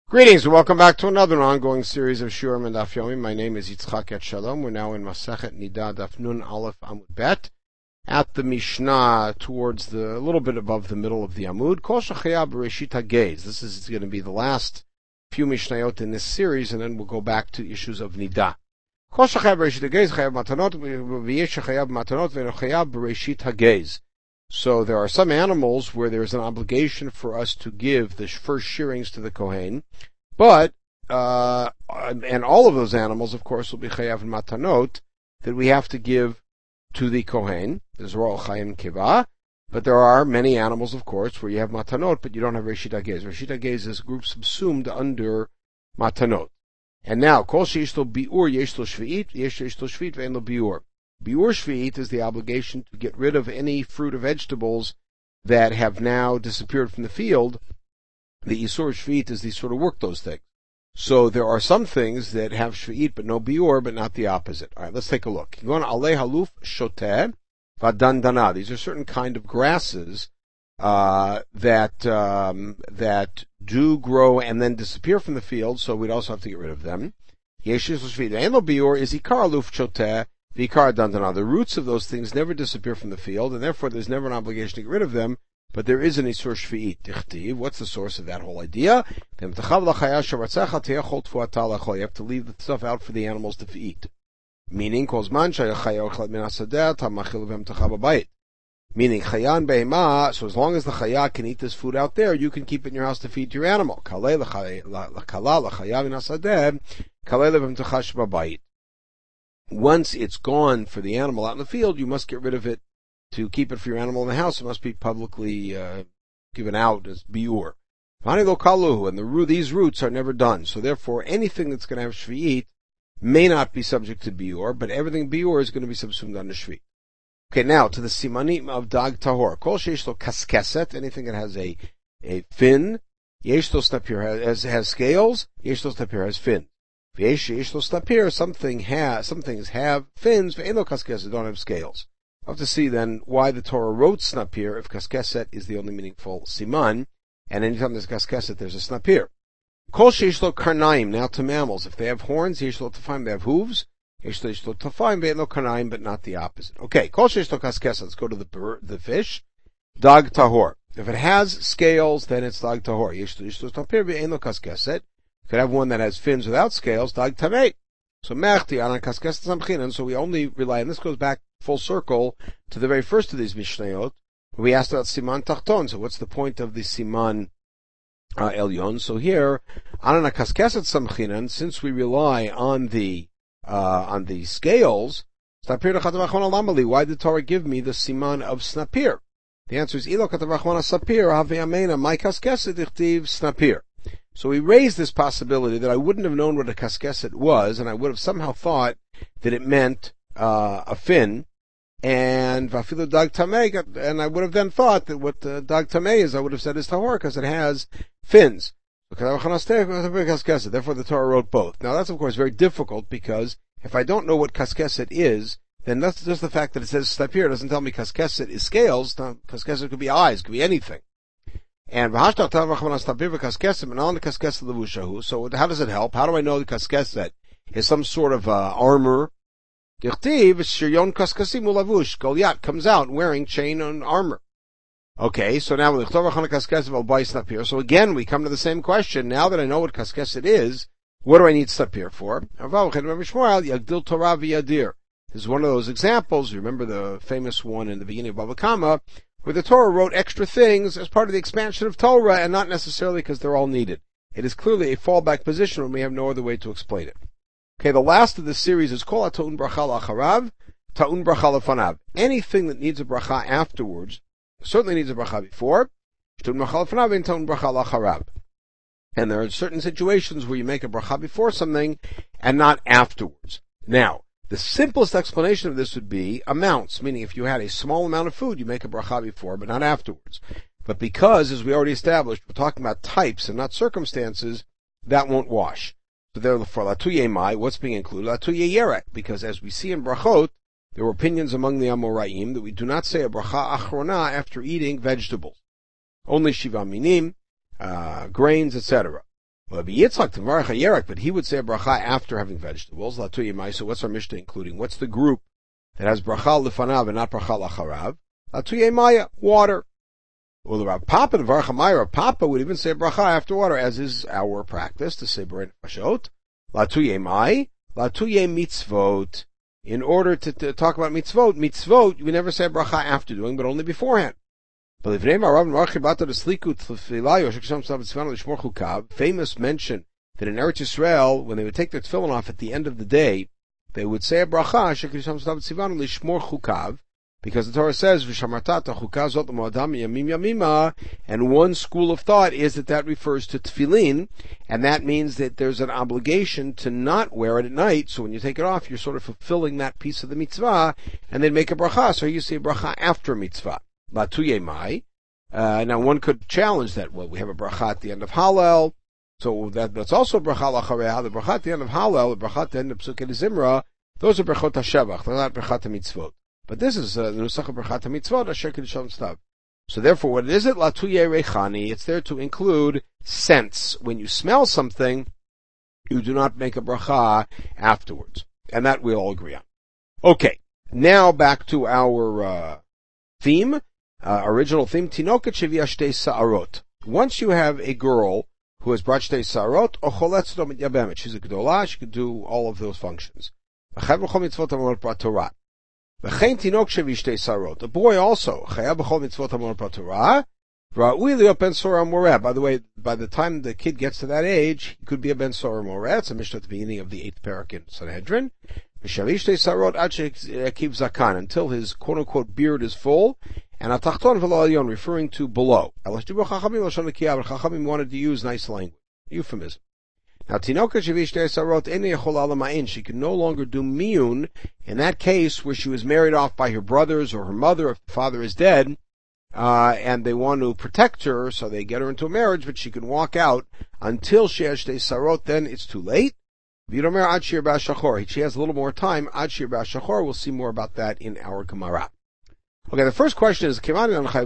Greetings and welcome back to another ongoing series of Shurim and Daf Yomi. My name is Yitzchak Et Shalom. We're now in Masechet Nida Daf Nun Aleph Amud Bet at the Mishnah towards a little bit above the middle of the Amud. Kol Shechaya Bereshit HaGeiz. This is going to be the last few Mishnayot in this series, and then we'll go back to issues of Nida. Kol Shechaya Bereshit HaGeiz Chayav Matanot V'yesh Chayav Matanot V'eno Chayav Bereshit HaGeiz. So there are some animals where there's an obligation for us to give the first shearings to the Kohen, but and all of those animals, of course, will be chayav and matanot that we have to give to the Kohen. There's Ro'al Chayim Kiva, but there are many animals, of course, where you have matanot, but you don't have Reshit HaGeiz. Reshit HaGeiz is a group subsumed under matanot. And now, Kol sheyesh lo bi'ur yesh lo shvi'it, yesh lo shvi'it ve'en lo bi'ur. Bi'ur shvi'it is the obligation to get rid of any fruit or vegetables that have now disappeared from the field. The Isur shvi'it is the sort of work those things. So there are some things that have shvi'it but no bi'ur, but not the opposite. All right, let's take a look. Alei haluf shoteh v'dandana. These are certain kind of grasses that do grow and then disappear from the field, so we'd also have to get rid of them. Yesh lo shvi'it ve'en lo bi'ur is ikar haluf shoteh. The roots of those things never disappear from the field, and therefore there's never an obligation to get rid of them, but there is an Isur Shvi'it. What's the source of that whole idea? You have to leave the stuff out for the animals to eat. Meaning, meaning, so as long as the chaya can eat this food out there, you can keep it in your house to feed your animal. Once it's gone for the animal out in the field, you must get rid of it to keep it for your animal in the house. It must be publicly given out as biur. And these roots are never done. So therefore, anything that's going to have shvi'it may not be subject to biur, but everything biur is going to be subsumed under shvi'it. Okay, now to the simanim of dag tahor. Kol sheyesh lo kaskeset, anything that has a fin. Yesh lo snapir has scales. Yesh lo snapir has fin. Some things have fins, ve'eno kaskeset don't have scales. We'll have to see then why the Torah wrote snapir if kaskeset is the only meaningful siman, and anytime there's kaskeset, there's a snapir. Kol sheyesh lo karnaim, now to mammals. If they have horns, yesh lo tafayim, they have hooves. Yesh lo tafayim, ve'eno karnaim, but not the opposite. Okay, kol sheyesh lo kaskeset, let's go to the fish. Dag tahor. If it has scales, then it's dag tahor. Yesh lo snapir, ve'eno kaskeset. Could have one that has fins without scales, dag tamei. So mechti anan kaskeset samchinan. So we only rely, and this goes back full circle to the very first of these mishnayot. We asked about siman tachton. So what's the point of the siman elyon? So here anan kaskeset samchinan, since we rely on the scales, snapir lechatavachon alamali. Why did the Torah give me the siman of snapir? The answer is ilo katavachon sapir have amena my kaskeset ichtiv snapir. So we raised this possibility that I wouldn't have known what a kaskeset was, and I would have somehow thought that it meant a fin, and vafilu dag tamei, and I would have then thought that what dag tamei is, I would have said is tahor, because it has fins. Therefore the Torah wrote both. Now that's of course very difficult, because if I don't know what kaskeset is, then that's just the fact that it says snapir doesn't tell me kaskeset is scales. Kaskeset could be eyes, could be anything. And so how does it help? How do I know the kaskeset is some sort of armor? Goliath comes out wearing chain and armor. Okay, so now so again we come to the same question. Now that I know what kaskeset is, what do I need snapir for? This is one of those examples. You remember the famous one in the beginning of Bava Kama, where the Torah wrote extra things as part of the expansion of Torah, and not necessarily because they're all needed. It is clearly a fallback position when we have no other way to explain it. Okay, the last of this series is Kol HaTa'un Bracha L'Acharav, Ta'un Bracha L'Fanav. Anything that needs a bracha afterwards certainly needs a bracha before. Ta'un Bracha L'Fanav and Ta'un Bracha L'Acharav. And there are certain situations where you make a bracha before something and not afterwards. Now, the simplest explanation of this would be amounts, meaning if you had a small amount of food, you make a bracha before, but not afterwards. But because, as we already established, we're talking about types and not circumstances, that won't wash. So therefore, latuye mai, what's being included? Latuye yerek, because as we see in brachot, there were opinions among the Amoraim that we do not say a bracha achrona after eating vegetables. Only shiva minim, grains, etc. Well, Yitzchak Tavarach Yerek, but he would say a bracha after having vegetables. Latuye Mai. So what's our Mishnah including? What's the group that has bracha lefanav and not bracha lacharav? Latuye Maya, water. Well, the Rav Papa, the Varach Maya, Rav Papa would even say bracha after water, as is our practice to say B'rei Nefashot. Latuye Mai, Latuye Mitzvot. In order to talk about mitzvot, we never say bracha after doing, but only beforehand. Famous mention that in Eretz Yisrael, when they would take their tefillin off at the end of the day, they would say a bracha, because the Torah says, and one school of thought is that refers to tefillin, and that means that there's an obligation to not wear it at night, so when you take it off, you're sort of fulfilling that piece of the mitzvah, and then make a bracha, so you say a bracha after mitzvah. Latuye Mai. Now one could challenge that. Well, we have a bracha at the end of Hallel, so that's also a bracha lachareha. The bracha at the end of Hallel, the bracha at the end of Psukei Zimra, those are brachot hashevach. They're not brachot mitzvot. But this is the nusach of brachot mitzvot, asher kedushan stav. So therefore, what is it? Latuye rechani. It's there to include scents. When you smell something, you do not make a bracha afterwards, and that we all agree on. Okay, now back to our theme. Original theme, Tinoket shevia shtei sa'arot. Once you have a girl who has brought shtei sa'arot, ocholetzto mityabemet. She's a gdola, she could do all of those functions. V'chayav b'chol mitzvot hamonot b'Torah. V'chein tinok shevi shtei sa'arot. The boy also, chayav b'chol mitzvot hamonot b'Torah. Ra'ui liot ben sorah moreh. By the way, by the time the kid gets to that age, he could be a ben sorah moreh. It's a Mishnah at the beginning of the 8th parak in Sanhedrin. V'shavi shtei sa'arot ad she'yakiv zakan, until his quote-unquote beard is full. And atachton v'lo alyon, referring to below. Chachamim wanted to use nice language, euphemism. Now, tinoka shevi shtei sarot ene yachol ala ma'in. She could no longer do miyun in that case where she was married off by her brothers or her mother if the father is dead, and they want to protect her, so they get her into a marriage, but she can walk out until she has shtei sarot. Then it's too late. V'yomer ad shir ba'ashachor. She has a little more time. Ad shir ba'ashachor. We'll see more about that in our Gemara. Okay, the first question is, since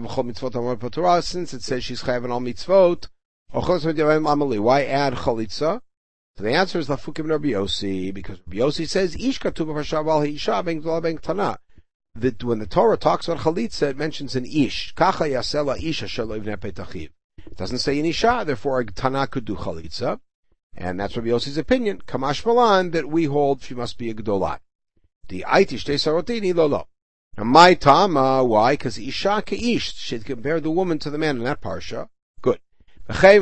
it says she's chayav on all mitzvot, why add chalitza? So the answer is lafukim Rabbi Yossi, because Rabbi Yossi says, ish katuv b'chashav isha ben gdola ben ktana. That when the Torah talks about chalitza, it mentions an ish. Kacha yasela isha shelo ivnei petachiv. It doesn't say an isha, therefore a ktana could do chalitza. And that's Rabbi Yossi's opinion. Kamash malan, that we hold she must be a gdola. The aiti shtei sarotini lo. Now, my tama, why? Because isha ke'ish, she'd compare the woman to the man in that parsha. Good. So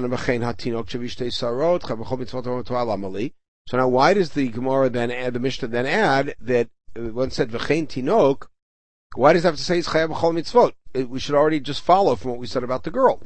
now, why does the Gemara then add, the Mishnah then add, that one said v'chein tinok, why does it have to say it's chayav b'chol mitzvot? We should already just follow from what we said about the girl.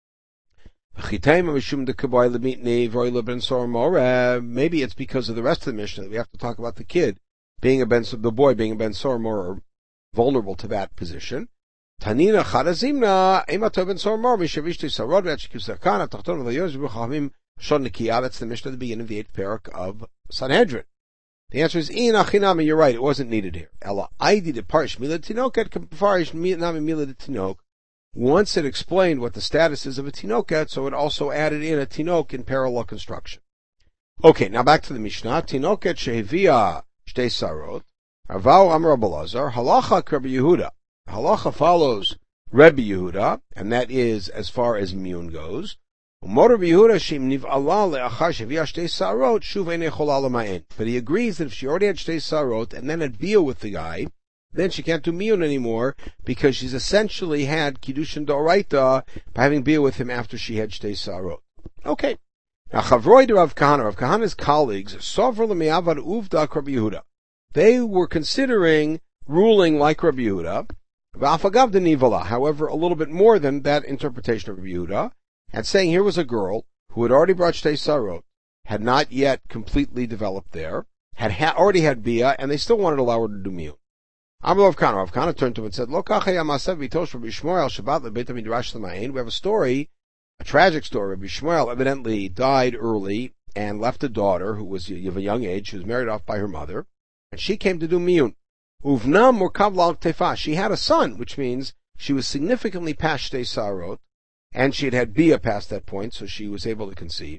Maybe it's because of the rest of the Mishnah that we have to talk about the kid being the boy being a ben soror or vulnerable to that position. Tanina chadazimna emato ben soror mishavishti sarod v'achikuzakana tachton v'layos v'chavim shon nikiya. That's the Mishnah at the beginning of the 8th parak of Sanhedrin. The answer is in achinami. You're right. It wasn't needed here. Ela aidi de parish mila tinoket parish nami mila de tinok. Once it explained what the status is of a tinoket, so it also added in a tinok in parallel construction. Okay, now back to the Mishnah. Tinoket shehevia shtei sarot. Avau Amar Rabbi Elazar, halacha Rabbi Yehuda. Halacha follows Rabbi Yehuda, and that is as far as miyun goes. Umor Rabbi Yehuda shim niv'ala le'achar shevia shtei sarot shuv ein echolal ma'en. But he agrees that if she already had shtei sarot and then had bia with the guy, then she can't do miyun anymore because she's essentially had kiddushin d'oraita by having bia with him after she had shtei sarot. Okay. Now Chavroi de Rav Kahana's colleagues, Sovr l'me'avad uvdak Rabbi Yehuda. They were considering ruling like Rabbi Yehuda, v'afagav de nivala, however, a little bit more than that interpretation of Rabbi Yehuda, and saying here was a girl who had already brought shtei sarot, had not yet completely developed there, already had bia, and they still wanted to allow her to do miyun. Amar Rav Kahana turned to him and said, Lo kacha yamasev v'itosh Rabbi Shmuel al Shabbat leBeit HaMidrash l'mayin. We have a story, a tragic story. Rabbi Shmuel evidently died early and left a daughter who was of a young age, who was married off by her mother. And she came to do miyun. Uvna murkav lal tefa. She had a son, which means she was significantly past shtei sarot, and she had bia past that point, so she was able to conceive.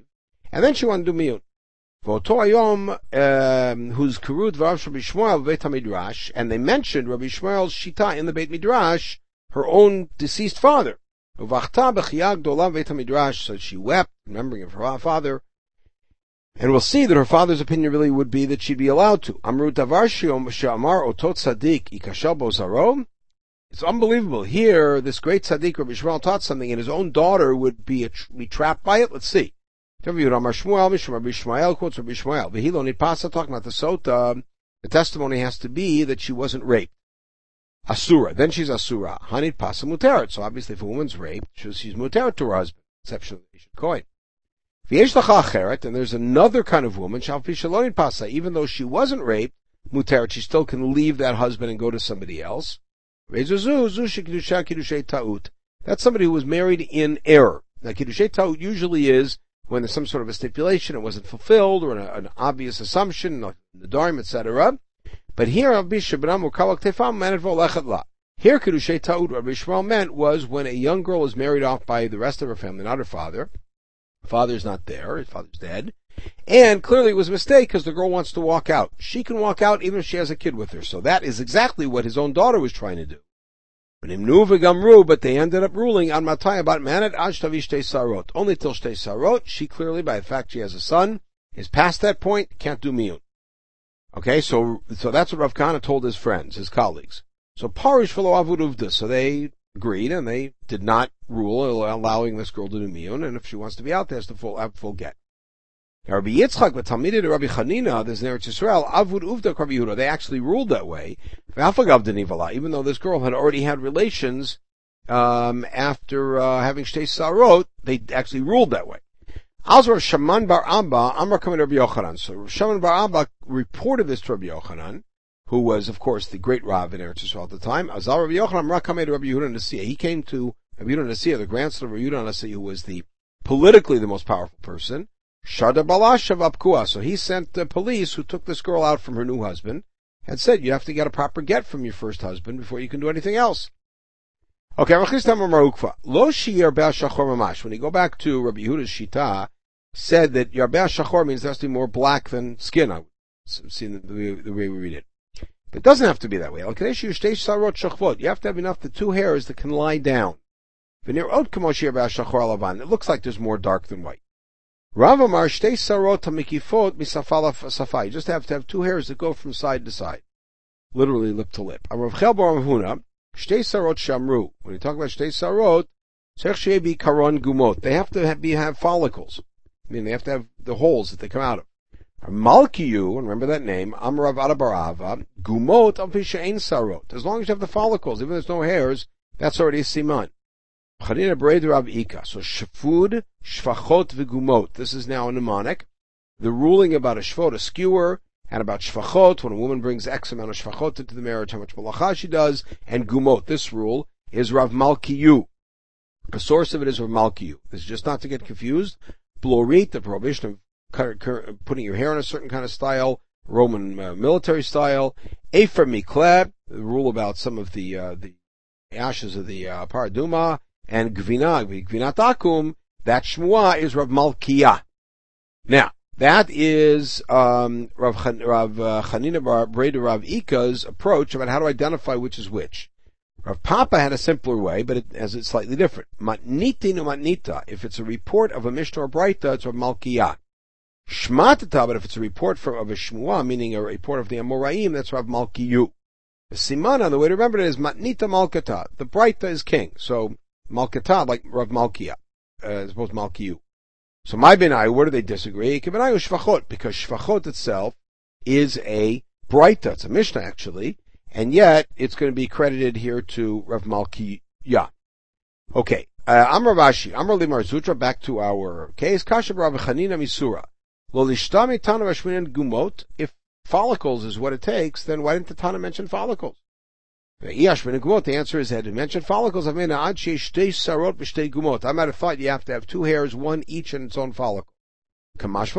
And then she wanted to do miyun. V'oto hayom, whose karut v'rav Rabbi Shmuel v'beit HaMidrash, and they mentioned Rabbi Shmuel's shita in the Beit Midrash, her own deceased father. Uvachta b'chiyah gdola v'beit HaMidrash, so she wept, remembering of her father. And we'll see that her father's opinion really would be that she'd be allowed to. Amru davar she'amar otot tzaddik ikashel bo zaro. It's unbelievable. Here, this great tzaddik, Rabbi Shmuel, taught something, and his own daughter would be trapped by it. Let's see. Rabbi Shmuel quotes Rabbi Shmuel. V'hilo nitpasa, talking about the sota, the testimony has to be that she wasn't raped. Asura. Then she's asura. Hanit pasa muteret. So obviously if a woman's raped, she's muteret to her husband. Exception of the coin. V'yesh lacha acheret, and there's another kind of woman, shal pi shalonit pasa, even though she wasn't raped, muteret, she still can leave that husband and go to somebody else. That's somebody who was married in error. Now, kiddushay ta'ut usually is when there's some sort of a stipulation, it wasn't fulfilled, or an obvious assumption, like the Nedarim, etc. But here, here, kiddushay ta'ut, Rabbi Shmuel meant was when a young girl is married off by the rest of her family, not her father. Father's not there, his father's dead. And clearly it was a mistake because the girl wants to walk out. She can walk out even if she has a kid with her. So that is exactly what his own daughter was trying to do. But they ended up ruling on Matai about Manet Aj Tavi Shtei Sarot. Only till Shtei Sarot, she clearly, by the fact she has a son, is past that point, can't do miyun. Okay, so that's what Rav Kahana told his friends, his colleagues. So Parish V'lo Avud Uvda, so they agreed, and they did not rule allowing this girl to do miyun, and if she wants to be out there, has to have full get. Now, Rabbi Yitzchak, but Talmidei to Rabbi Chanina, there's in Eretz Yisrael, Avud Uvda Rabbi Yehuda, they actually ruled that way, even though this girl had already had relations after having Shtei Sarot, they actually ruled that way. Also, Shaman bar Abba, Amar coming to Rabbi Yochanan. So Shaman bar Abba reported this to Rabbi Yochanan, who was, of course, the great Rav in Eretz Yisrael at the time. Azal Rabbi Yochanan, Amar coming to Rabbi Yehuda Nasiya. He came to Rabbi Yehuda Nasiya, the grandson of Rabbi Yehuda Nasiya, who was politically the most powerful person. Shada Balashav Apkua. So he sent the police who took this girl out from her new husband and said, you have to get a proper get from your first husband before you can do anything else. Okay, when you go back to Rabbi Yehuda's Shita, said that Yarbeh Shachor means there has to be more black than skin. I've seen the way we read it. But it doesn't have to be that way. You have to have enough the two hairs that can lie down. It looks like there's more dark than white. Rav Amar Shtei Sarot Mikifot Misafala Safa. You just have to have two hairs that go from side to side, literally lip to lip. Rav Chel bar Rav Huna Shtei Sarot Shamru. When you talk about Shtei Sarot, Tzarich she'ebi karon gumot. They have to have follicles. I mean, they have to have the holes that they come out of. Malkiyu, remember that name, Amrav Adabarava, Gumot Ampisha Ein Sarot. As long as you have the follicles, even if there's no hairs, that's already a siman. Chanina Breder Rav Ika. So shafud, shvachot, v'gumot. This is now a mnemonic. The ruling about a shvot, a skewer, and about shvachot, when a woman brings X amount of shvachot into the marriage, how much malacha she does, and gumot. This rule is Rav Malkiyu. The source of it is Rav Malkiyu. This is just not to get confused. Blorit, the prohibition of putting your hair in a certain kind of style, Roman military style. Ephra Mikleb, the rule about some of the ashes of the paraduma, and Gvinat Akum, that Shmuah is Rav Malkiah. Now, that is Rav Chanina bar Breder Rav Ika's approach about how to identify which is which. Rav Papa had a simpler way, but it's slightly different. Matnitin umatnita. If it's a report of a Mishnah or Braita, it's Rav Malkiah. Shmatata, but if it's a report of a Shmuah, meaning a report of the Amoraim, that's Rav Malkiyu. The Simana, the way to remember it is Matnita Malkata. The Braita is king. So, Malkata, like Rav Malkiah, as opposed to Malkiyu. So, my Benai, where do they disagree? Kebenayu Shvachot, because Shvachot itself is a Braita. It's a Mishnah, actually. And yet, it's going to be credited here to Rav Malkiah. Okay. Amar Rashi, Amar Limar Zutra, back to our case. Kasha Rav Chanina Misura. Lo lishtami Tana Rashminan Gumot. If follicles is what it takes, then why didn't the Tana mention follicles? The answer is that it mentioned follicles. I might have thought you have to have two hairs, one each in its own follicle. What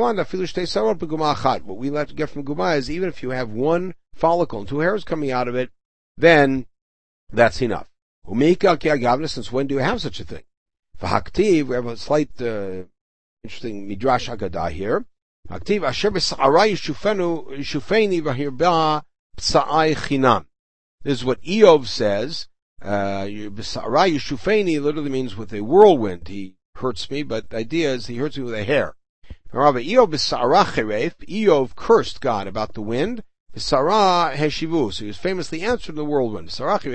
we like to get from Guma is even if you have one follicle and two hairs coming out of it, then that's enough. Since when do you have such a thing? We have a slight interesting Midrash Haggadah here. Aktiv asher b'sa'ara yishufeni v'hirba psa'ai chinam. This is what Eov says. B'sa'ara yishufeni literally means with a whirlwind. He hurts me, but the idea is he hurts me with a hair. Eov cursed God about the wind. Sarah heshivu. So he was famously answered in the whirlwind.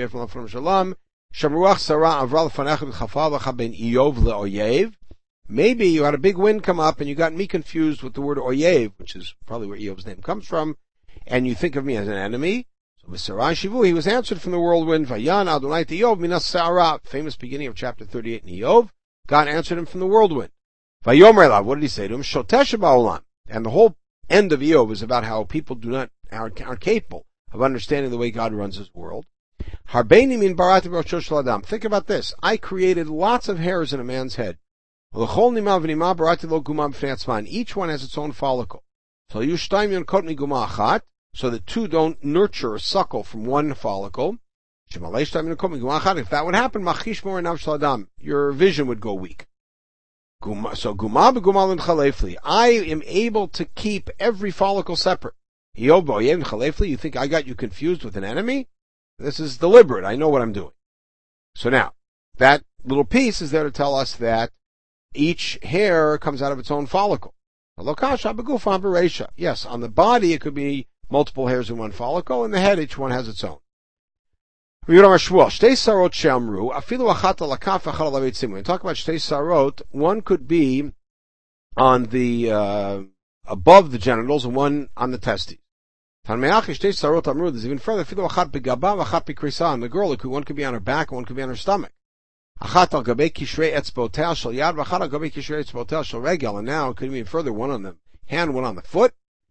Maybe you had a big wind come up and you got me confused with the word oyev, which is probably where Eov's name comes from, and you think of me as an enemy. So Sarah heshivu, he was answered from the whirlwind. Vayan Adonai Eov minas Sarah. Famous beginning of chapter 38 in Eov. God answered him from the whirlwind. Vayomer elav, what did he say to him? Shotesh ba'olam. And the whole end of Eov is about how people aren't capable of understanding the way God runs his world. Harbeini min barati b'roshos shel adam. Think about this. I created lots of hairs in a man's head. Each one has its own follicle. So the two don't nurture or suckle from one follicle. If that would happen, your vision would go weak. So I am able to keep every follicle separate. You think I got you confused with an enemy? This is deliberate. I know what I'm doing. So now, that little piece is there to tell us that each hair comes out of its own follicle. Yes, on the body it could be multiple hairs in one follicle. In the head, each one has its own. When we talk about shtei sarot, one could be on the above the genitals and one on the testes. There's even further. On the girl, one could be on her back and one could be on her stomach. And now it could be further, one on the hand, one on the foot.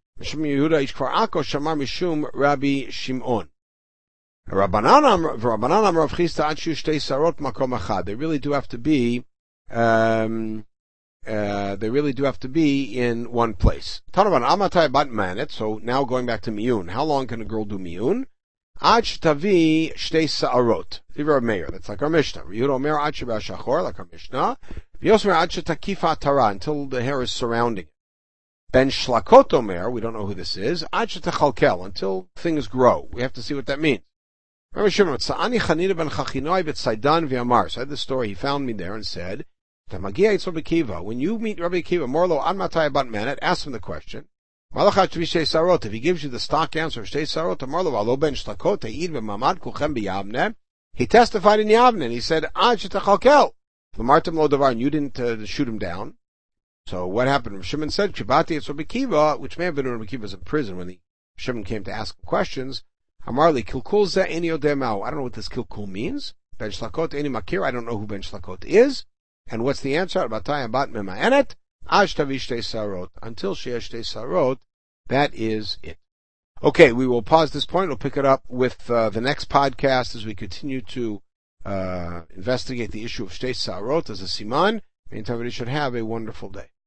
They really do have to be, in one place. So now going back to miyun, how long can a girl do miyun? That's like our Mishnah. Like our Mishnah. Until the hair is surrounding it. Ben shlakot omer, we don't know who this is, until things grow. We have to see what that means. Rabbi Shimon, so I had the story, he found me there and said, when you meet Rabbi Akiva, Morlo an matai bat manet, ask him the question. If he gives you the stock answer, he testified in Yavne, and he said, and you didn't shoot him down. So what happened? Shimon said, Rabbi Akiva, which may have been when Rabbi Akiva was in prison, when Shimon came to ask him questions. Amarli, kilkul ze eni odemau. I don't know what this kilkul means. Ben shlakot eni makir. I don't know who Ben shlakot is. And what's the answer? Batay bat mema'enet. Aj tavi shtei sarot. Until she has shtei sarot. That is it. Okay, we will pause this point. We'll pick it up with the next podcast as we continue to investigate the issue of shtei sarot as a siman. Meantime, we should have a wonderful day.